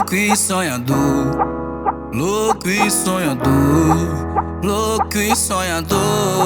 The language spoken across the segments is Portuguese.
louco e sonhador, louco e sonhador, louco e sonhador,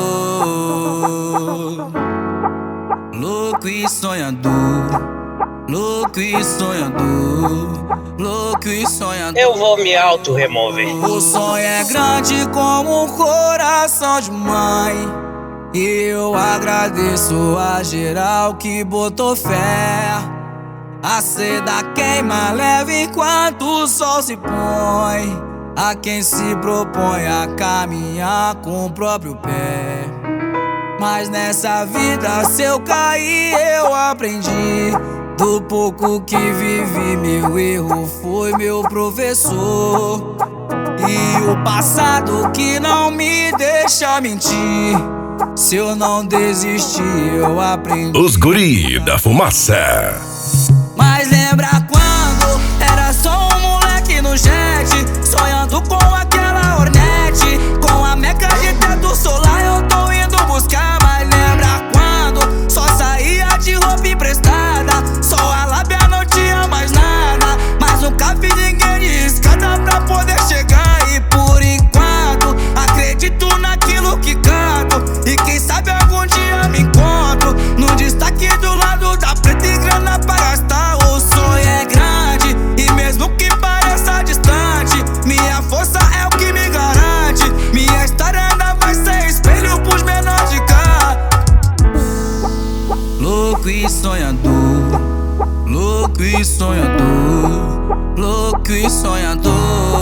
louco e sonhador, louco e sonhador, louco e sonhador. Eu vou me auto-remover. O sonho é grande como um coração de mãe, e eu agradeço a geral que botou fé. A seda queima leve enquanto o sol se põe, a quem se propõe a caminhar com o próprio pé. Mas nessa vida, se eu cair, eu aprendi. Do pouco que vivi, meu erro foi meu professor. E o passado que não me deixa mentir. Se eu não desistir, eu aprendi. Os guri da fumaça. Mas lembra quando era só um moleque no jet, sonhando com aquela Hornet, com a meca de teto solar eu tô indo buscar. Mas lembra quando só saía de roupa emprestada, só a lábia não tinha mais nada, mas nunca vi ninguém de escada pra poder chegar. E por enquanto acredito naquilo que canto, e quem sabe algum dia me encontro no destaque do lado da preta e grana pra gastar. O sonho é grande e mesmo que pareça distante, minha força é o que me garante. Minha história ainda vai ser espelho pros menores de cá. Louco e sonhador, louco e sonhador, louco e sonhador,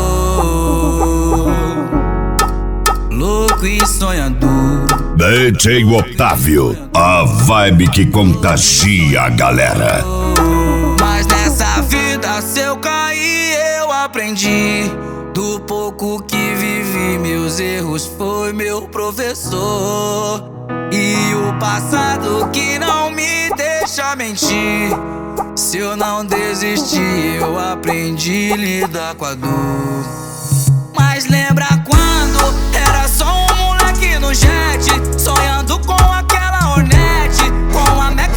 louco e sonhador. DJ Otávio, a vibe que contagia a galera. Mas nessa vida, se eu cair, eu aprendi. Do pouco que vivi, meus erros foi meu professor. E o passado que não me deixa mentir. Se eu não desistir, eu aprendi a lidar com a dor. Mas lembra quando era só um moleque no jet, sonhando com aquela Hornet, com a meca